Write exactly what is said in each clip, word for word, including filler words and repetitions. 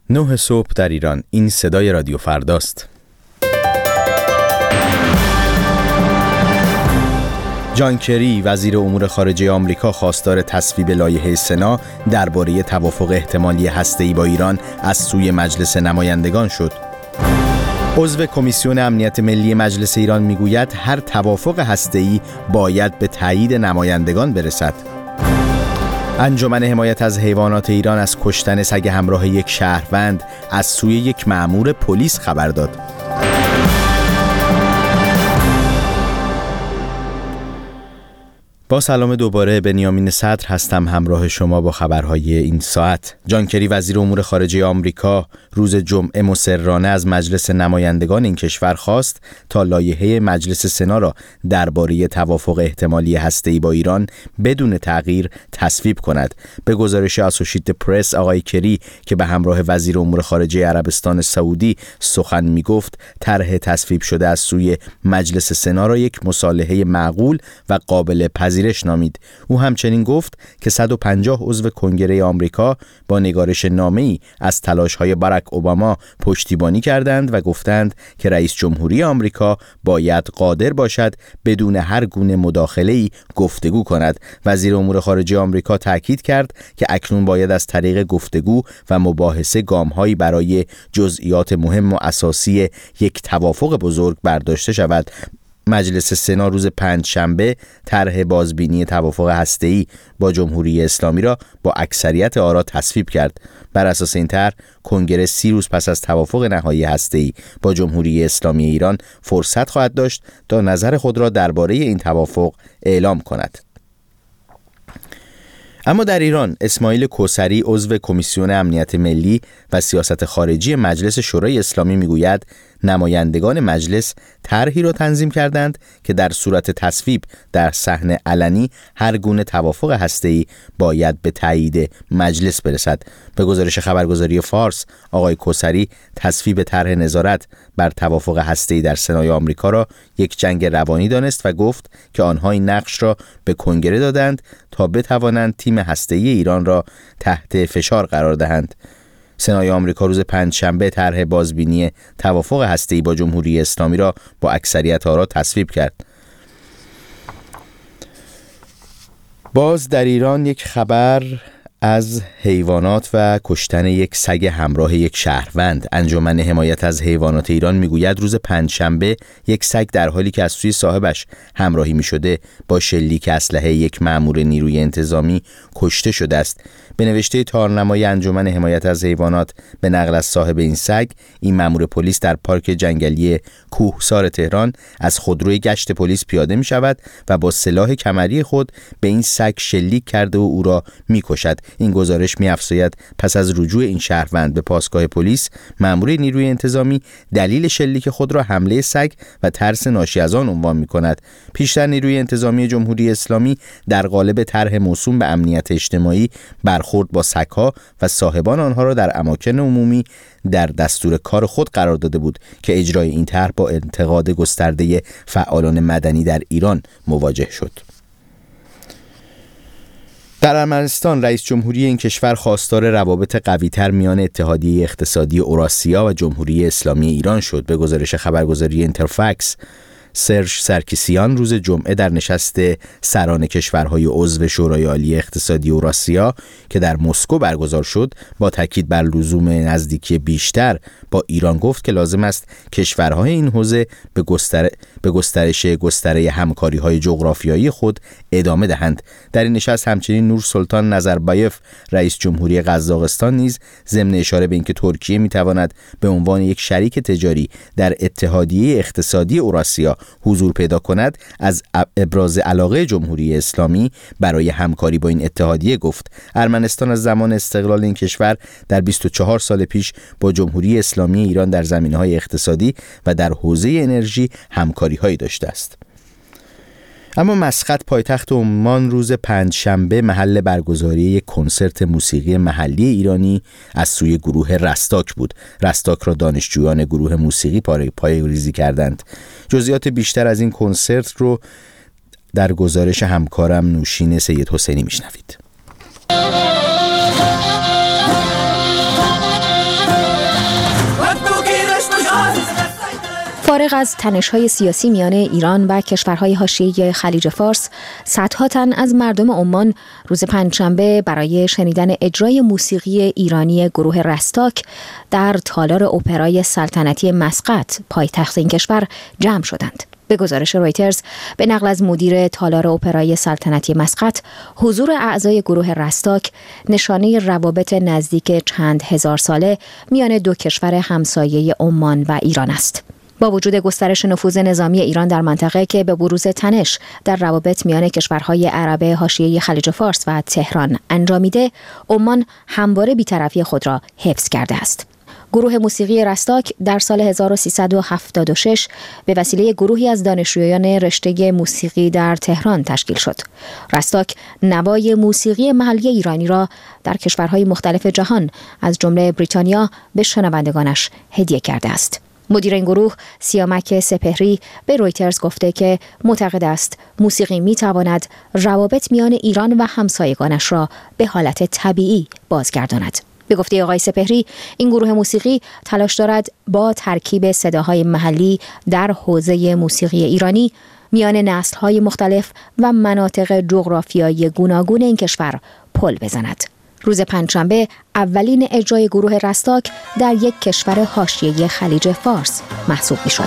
نه صبح در ایران. این صدای رادیو فرداست. جان کری وزیر امور خارجه آمریکا خواستار تصویب لایحه سنا درباره توافق احتمالی هسته‌ای با ایران از سوی مجلس نمایندگان شد. عضو کمیسیون امنیت ملی مجلس ایران میگوید هر توافق هسته‌ای باید به تایید نمایندگان برسد. انجمن حمایت از حیوانات ایران از کشتن سگ همراه یک شهروند از سوی یک مأمور پلیس خبر داد. با سلام دوباره، بنیامین صدر هستم همراه شما با خبرهای این ساعت. جان کری وزیر امور خارجه آمریکا روز جمعه مصرانه از مجلس نمایندگان این کشور خواست تا لایحه مجلس سنا را درباره توافق احتمالی هسته‌ای با ایران بدون تغییر تصویب کند. به گزارش اسوشییتد پرس، آقای کری که به همراه وزیر امور خارجه عربستان سعودی سخن می‌گفت، طرح تصویب شده از سوی مجلس سنا را یک مصالحه معقول و قابل پذیرش نامید. او همچنین گفت که صد و پنجاه عضو کنگره آمریکا با نگارش نامه‌ای از تلاش‌های باراک اوباما پشتیبانی کردند و گفتند که رئیس جمهوری آمریکا باید قادر باشد بدون هر گونه مداخله‌ای گفتگو کند. وزیر امور خارجه آمریکا تاکید کرد که اکنون باید از طریق گفتگو و مباحثه گام‌هایی برای جزئیات مهم و اساسی یک توافق بزرگ برداشته شود. مجلس سنا روز پنج شنبه طرح بازبینی توافق هسته‌ای با جمهوری اسلامی را با اکثریت آرا تصویب کرد. بر اساس این طرح کنگره سی روز پس از توافق نهایی هسته‌ای با جمهوری اسلامی ایران فرصت خواهد داشت تا نظر خود را درباره این توافق اعلام کند. اما در ایران، اسماعیل کوثری عضو کمیسیون امنیت ملی و سیاست خارجی مجلس شورای اسلامی میگوید نمایندگان مجلس طرحی را تنظیم کردند که در صورت تصویب در صحن علنی هر گونه توافق هسته‌ای باید به تایید مجلس برسد. به گزارش خبرگزاری فارس، آقای کوثری تصویب طرح نظارت بر توافق هسته‌ای در سنای آمریکا را یک جنگ روانی دانست و گفت که آنها این نقش را به کنگره دادند تا بتوانند تیم هسته‌ای ایران را تحت فشار قرار دهند. سنای آمریکا روز پنجشنبه طرح بازبینی توافق هسته‌ای با جمهوری اسلامی را با اکثریت آرا تصویب کرد. باز در ایران یک خبر از حیوانات و کشتن یک سگ همراه یک شهروند. انجمن حمایت از حیوانات ایران میگوید روز پنجشنبه یک سگ در حالی که از سوی صاحبش همراهی می شده با شلیک اسلحه یک مأمور نیروی انتظامی کشته شده است. به نوشته تارنمای انجمن حمایت از حیوانات به نقل از صاحب این سگ، این مأمور پلیس در پارک جنگلی کوهسار تهران از خودروی گشت پلیس پیاده می شود و با سلاح کمری خود به این سگ شلیک کرده و او را می کشد. این گزارش می افزاید پس از رجوع این شهروند به پاسگاه پلیس، مأمور نیروی انتظامی دلیل شلیک خود را حمله سگ و ترس ناشی از آن عنوان می کند. پیشتر نیروی انتظامی جمهوری اسلامی در قالب طرح موسوم به امنیت اجتماعی برخورد با سگ‌ها و صاحبان آنها را در اماکن عمومی در دستور کار خود قرار داده بود که اجرای این طرح با انتقاد گسترده فعالان مدنی در ایران مواجه شد. در ارمنستان، رئیس جمهوری این کشور خواستار روابط قوی‌تر میان اتحادیه اقتصادی اوراسیا و جمهوری اسلامی ایران شد. به گزارش خبرگزاری اینترفکس، سرژ سرکیسیان روز جمعه در نشست سران کشورهای عضو شورای عالی اقتصادی اوراسیا که در مسکو برگزار شد، با تاکید بر لزوم نزدیکی بیشتر با ایران گفت که لازم است کشورهای این حوزه به گستر... به گسترش گستره همکاری‌های جغرافیایی خود ادامه دهند. در این نشست همچنین نور سلطان نظربایف رئیس جمهوری قزاقستان نیز ضمن اشاره به اینکه ترکیه می‌تواند به عنوان یک شریک تجاری در اتحادیه اقتصادی اوراسیا حضور پیدا کند، از ابراز علاقه جمهوری اسلامی برای همکاری با این اتحادیه گفت. ارمنستان از زمان استقلال این کشور در بیست و چهار سال پیش با جمهوری اسلامی ایران در زمینه‌های اقتصادی و در حوزه انرژی همکاری‌هایی داشته است. اما مسقط، پایتخت عمان، روز پنجشنبه محل برگزاری یک کنسرت موسیقی محلی ایرانی از سوی گروه رستاک بود. رستاک را دانشجویان گروه موسیقی پایه‌ریزی کردند. جزئیات بیشتر از این کنسرت رو در گزارش همکارم نوشین سید حسینی میشنوید. فارغ از تنش‌های سیاسی میان ایران و کشورهای حاشیه خلیج فارس، صدها تن از مردم عمان روز پنجشنبه برای شنیدن اجرای موسیقی ایرانی گروه رستاک در تالار اپرای سلطنتی مسقط، پایتخت این کشور، جمع شدند. به گزارش رویترز، به نقل از مدیر تالار اپرای سلطنتی مسقط، حضور اعضای گروه رستاک نشانه روابط نزدیک چند هزار ساله میان دو کشور همسایه عمان و ایران است. با وجود گسترش نفوذ نظامی ایران در منطقه که به بروز تنش در روابط میان کشورهای عرب حاشیه خلیج فارس و تهران انجامیده، عمان همواره بی‌طرفی خود را حفظ کرده است. گروه موسیقی رستاک در سال هزار و سیصد و هفتاد و شش به وسیله گروهی از دانشجویان رشته موسیقی در تهران تشکیل شد. رستاک نوای موسیقی محلی ایرانی را در کشورهای مختلف جهان از جمله بریتانیا به شنوندگانش هدیه کرده است. مدیر این گروه، سیامک سپهری، به رویترز گفته که معتقد است موسیقی می تواند روابط میان ایران و همسایگانش را به حالت طبیعی بازگرداند. به گفته آقای سپهری، این گروه موسیقی تلاش دارد با ترکیب صداهای محلی در حوزه موسیقی ایرانی میان نسل‌های مختلف و مناطق جغرافیایی گوناگون این کشور پل بزند. روز پنجشنبه اولین اجرای گروه رستاک در یک کشور حاشیه خلیج فارس محسوب می‌شد.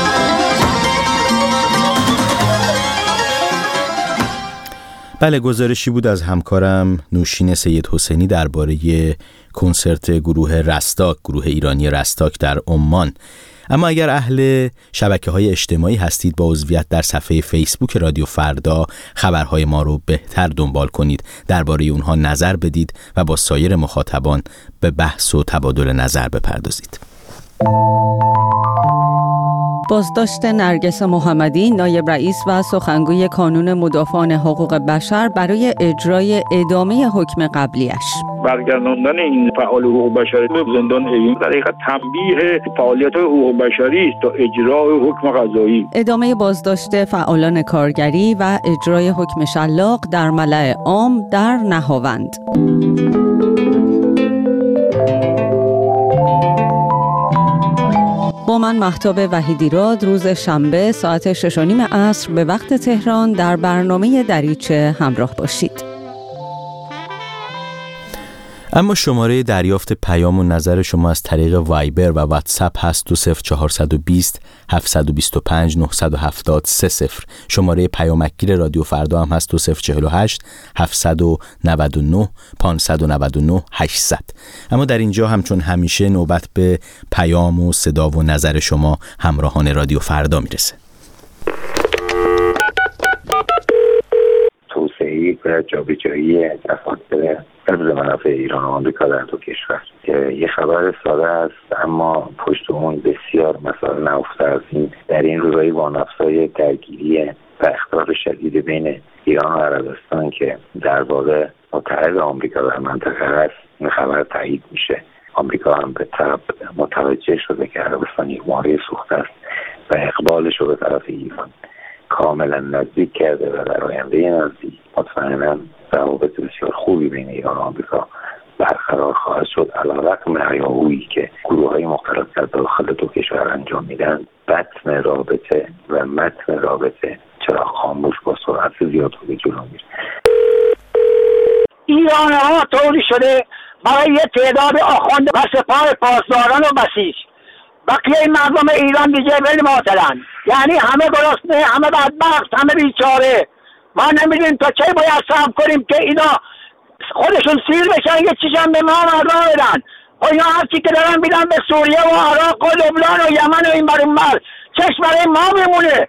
بله، گزارشی بود از همکارم نوشین سید حسینی درباره کنسرت گروه رستاک، گروه ایرانی رستاک در عمان. اما اگر اهل شبکه‌های اجتماعی هستید، با عضویت در صفحه فیسبوک رادیو فردا خبرهای ما رو بهتر دنبال کنید، درباره اونها نظر بدید و با سایر مخاطبان به بحث و تبادل نظر بپردازید. بازداشت نرگس محمدی، نایب رئیس و سخنگوی کانون مدافعان حقوق بشر برای اجرای ادامه حکم قبلیش. برگرداندن این فعال حقوق بشری به زندان اوین در حقیقت تنبیه فعالیت حقوق بشری است تا اجرای حکم قضایی. ادامه بازداشت فعالان کارگری و اجرای حکم شلاق در ملأ عام در نهاوند. با من مهتاب وحیدیراد روز شنبه ساعت شش و نیم عصر به وقت تهران در برنامه دریچه همراه باشید. اما شماره دریافت پیام و نظر شما از طریق وایبر و واتساپ هست دو صفر چهارصد و بیست هفتصد و بیست و پنج نهصد و هفتاد سه صفر. شماره پیامکگیر رادیو فردا هم هست دو صفر چهل و هشت هفتصد و نود و نه پانصد و نود و نه هشتصد. اما در اینجا همچون همیشه نوبت به پیام و صدا و نظر شما همراهان رادیو فردا میرسه. توسعه و جابجایی افراد حفظ منافع ایران و آمریکا در دو کشور که یه خبر ساده است، اما پشت اون بسیار مسائل نهفته است. این در این روزهای وانفسای درگیری و اختلاف شدید بین ایران و عربستان که در واقع متحد آمریکا در منطقه است، این خبر تایید میشه. آمریکا هم به طرف متوجه شده که عربستان یک ماره سوخته است و اقبالش رو به طرف ایران کاملا نزدیک کرده و در آینده نزدیک مطمئنا روابط بسیار خوبی بین ایران و آمریکا برقرار خواهد شد، علیرغم هیاهویی که گروه‌های مختلف در داخل دو کشور انجام میدن. بطن رابطه و متن رابطه چرا خاموش با سرعت زیاد به جلو میره. ایران‌ها طوری شده برای یه تعداد آخوند و سپاه پاسداران و بسیج، بقیه مردم ایران دیگه ولی معطلن، یعنی همه گرسنه، همه بدبخت، همه بیچاره. ما نمیدونیم تا چه باید صبر کنیم که اینا خودشون سیر بشن، یه چیزم به ما مردم بدن. و اینا هرچی که دارن بیدن به سوریه و عراق و لبنان و یمن و این بر اون بر، چشم برای ما میمونه.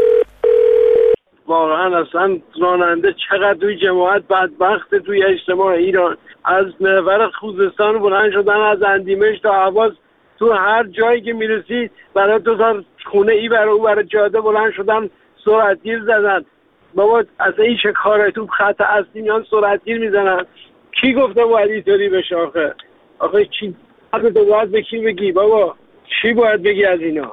واقعا اصلا راننده چقدر توی جماعت بدبخت توی اجتماع ایران، از محور خوزستان بلند شدن، از اندیمش تا حواس، تو هر جایی که میرسید برای دو تا خونه ای برای او برای جاده بلند شدن، سرعتگیر زدن. بابا از این چه کاره، تو خط اصلی میان سرعتگیر میزنن. کی گفته باید اینطوری بشه آخه؟ آخه کی حرف تو باید به کی بگی بابا؟ چی باید بگی از اینا؟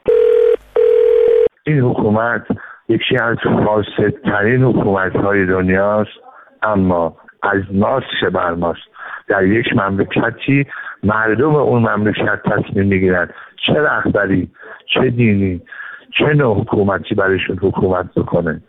این حکومت یکی از فاسدترین حکومت‌های دنیاست، اما از ماست چه بر ماست. در یک مملکتی مردم اون مملکت تصمیم میگیرن چه رهبری، چه دینی، چه نوع حکومتی برایشون حکومت بکنه.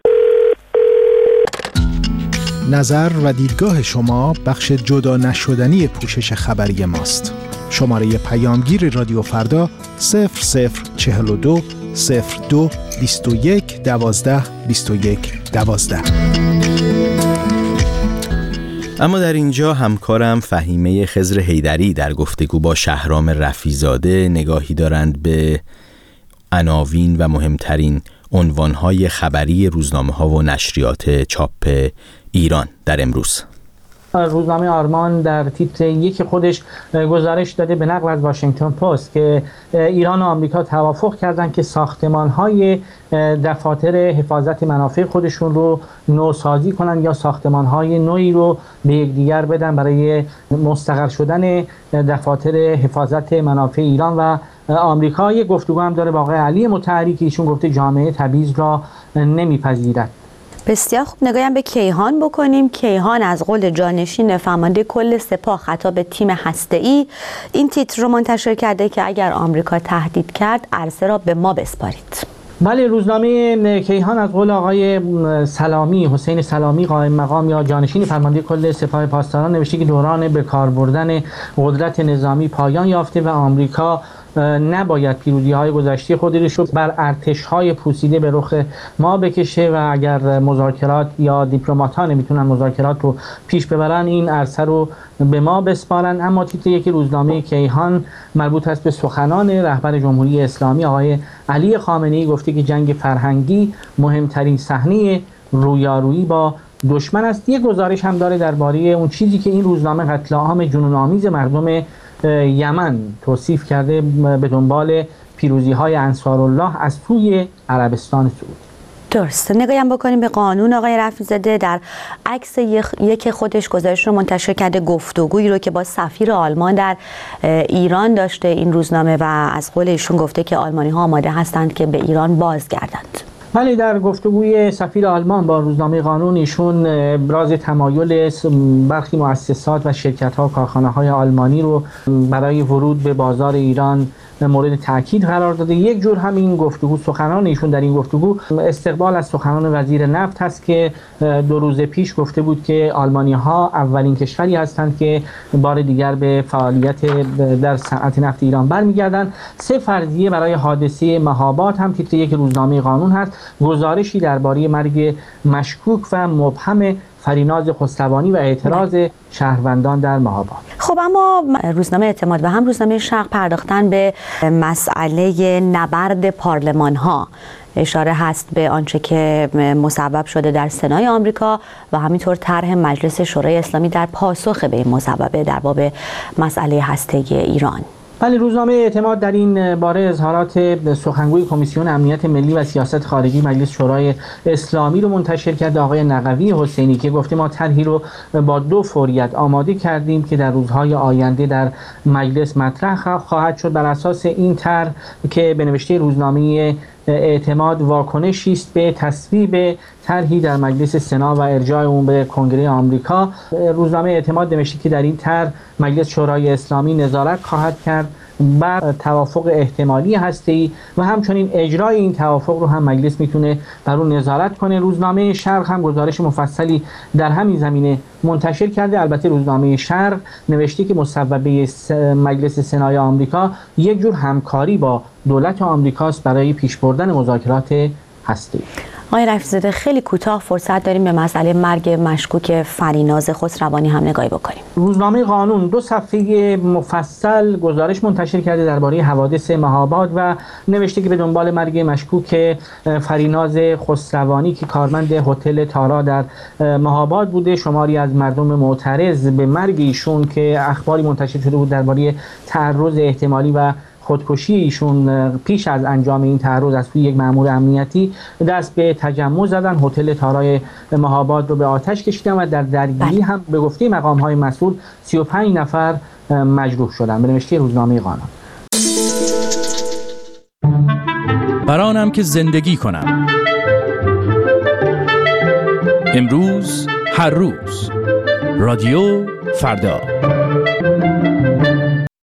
نظر و دیدگاه شما بخش جدا نشدنی پوشش خبری ماست. شماره پیامگیر رادیو فردا صفر صفر چهل و دو صفر دو بیست و یک دوازده بیست و یک دوازده. اما در اینجا همکارم فهیمه خضر حیدری در گفتگو با شهرام رفیزاده نگاهی دارند به عناوین و مهمترین عنوانهای خبری روزنامه‌ها و نشریات چاپ ایران در امروز. روزنامه آرمان در تیتر یک خودش گزارش داده به نقل از واشنگتن پست که ایران و آمریکا توافق کردند که ساختمان‌های دفاتر حفاظت منافع خودشون رو نوسازی کنن یا ساختمان‌های نوعی رو به یکدیگر بدن برای مستقر شدن دفاتر حفاظت منافع ایران و آمریکا. یک گفتگو هم داره با آقای علی مطهری که ایشون گفته جامعه تبعیض را نمیپذیرد. بسیار خوب، نگاهیم به کیهان بکنیم. کیهان از قول جانشین فرمانده کل سپاه خطاب به تیم هسته‌ای این تیتر رو منتشر کرده که اگر آمریکا تهدید کرد عرصه را به ما بسپارید. بله، روزنامه کیهان از قول آقای سلامی، حسین سلامی قائم مقام یا جانشین فرمانده کل سپاه پاسداران نوشته که دوران به کار بردن قدرت نظامی پایان یافته و آمریکا نباید پیروزی‌های گذشته خودش رو بر ارتش‌های پوسیده به رخ ما بکشه و اگر مذاکرات یا دیپلمات‌ها نمیتونن مذاکرات رو پیش ببرن این عرصه رو به ما بسپارن. اما تیتر یک روزنامه کیهان مربوط است به سخنان رهبر جمهوری اسلامی آقای علی خامنه‌ای. گفته که جنگ فرهنگی مهمترین صحنه رویارویی با دشمن است. یک گزارش هم داره درباره اون چیزی که این روزنامه قتل عام جنون‌آمیز مردم یمن توصیف کرده به دنبال پیروزی‌های انصارالله از سوی عربستان سعودی. درست. نگاهیم بکنیم به قانون. آقای رفیزاده در عکس یک خودش گزارش رو منتشر کرده، گفتگویی رو که با سفیر آلمان در ایران داشته این روزنامه و از قول ایشون گفته که آلمانی‌ها آماده هستند که به ایران بازگردند. ولی در گفتگوی سفیر آلمان با روزنامه قانون ایشون ابراز تمایل برخی مؤسسات و شرکت‌ها و کارخانه‌های آلمانی رو برای ورود به بازار ایران مورد تاکید قرار داده. یک جور همین گفتگو، سخنان ایشون در این گفتگو استقبال از سخنان وزیر نفت هست که دو روز پیش گفته بود که آلمانی‌ها اولین کشوری هستند که بار دیگر به فعالیت در صنعت نفت ایران برمیگردند. سه فرضیه برای حادثه مهاباد هم تیتر یک روزنامه قانون هست. گزارشی درباره مرگ مشکوک و مبهم فریناز خسروانی و اعتراض شهروندان در مهاباد. خب اما روزنامه اعتماد و هم روزنامه شرق پرداختن به مسئله نبرد پارلمان ها. اشاره هست به آنچه که مسبب شده در سنای آمریکا و همینطور طرح مجلس شورای اسلامی در پاسخ به این مسببه در باب مسئله هسته‌ای ایران. ولی روزنامه اعتماد در این باره اظهارات سخنگوی کمیسیون امنیت ملی و سیاست خارجی مجلس شورای اسلامی رو منتشر کرده، آقای نقوی حسینی، که گفته ما طرحی رو با دو فوریت آماده کردیم که در روزهای آینده در مجلس مطرح خواهد شد. بر اساس این طرح که به نوشته روزنامه اعتماد واکنشی است به تصویب طرحی در مجلس سنا و ارجاع اون به کنگره آمریکا، روزنامه اعتماد نوشته که در این طرح مجلس شورای اسلامی نظارت خواهد کرد بر توافق احتمالی هسته‌ای و همچنین اجرای این توافق رو هم مجلس میتونه بر اون نظارت کنه. روزنامه شرق هم گزارش مفصلی در همین زمینه منتشر کرده. البته روزنامه شرق نوشته که مصوبه مجلس سنای آمریکا یک جور همکاری با دولت آمریکاست برای پیش بردن مذاکرات هسته‌ای. آقای رفیزاده خیلی کوتاه فرصت داریم به مسئله مرگ مشکوک فریناز خسروانی هم نگاهی بکنیم. روزنامه قانون دو صفحه مفصل گزارش منتشر کرده درباره حوادث مهاباد و نوشته که به دنبال مرگ مشکوک فریناز خسروانی که کارمند هتل تارا در مهاباد بوده، شماری از مردم معترض به مرگ ایشون که اخباری منتشر شده بود درباره تعرض احتمالی و خودکشی ایشون پیش از انجام این تعرض از سوی یک مأمور امنیتی دست به تجمع زدن، هتل تارای مهاباد رو به آتش کشیدن و در درگیری هم به گفته مقام‌های مسئول سی و پنج نفر مجروح شدن. به نوشته روزنامه قانون. برانم که زندگی کنم، امروز هر روز، رادیو فردا.